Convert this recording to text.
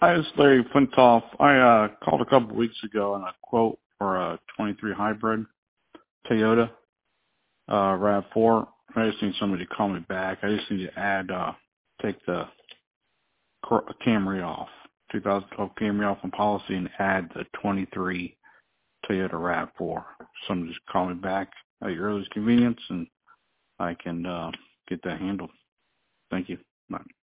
Hi, this is Larry Flintoff. I called a couple of weeks ago on a quote for a 23 hybrid Toyota RAV4. I just need somebody to call me back. I just need to take the Camry off, 2012 Camry off on policy and add the 23 Toyota RAV4. Somebody just call me back at your earliest convenience and I can get that handled. Thank you. Bye.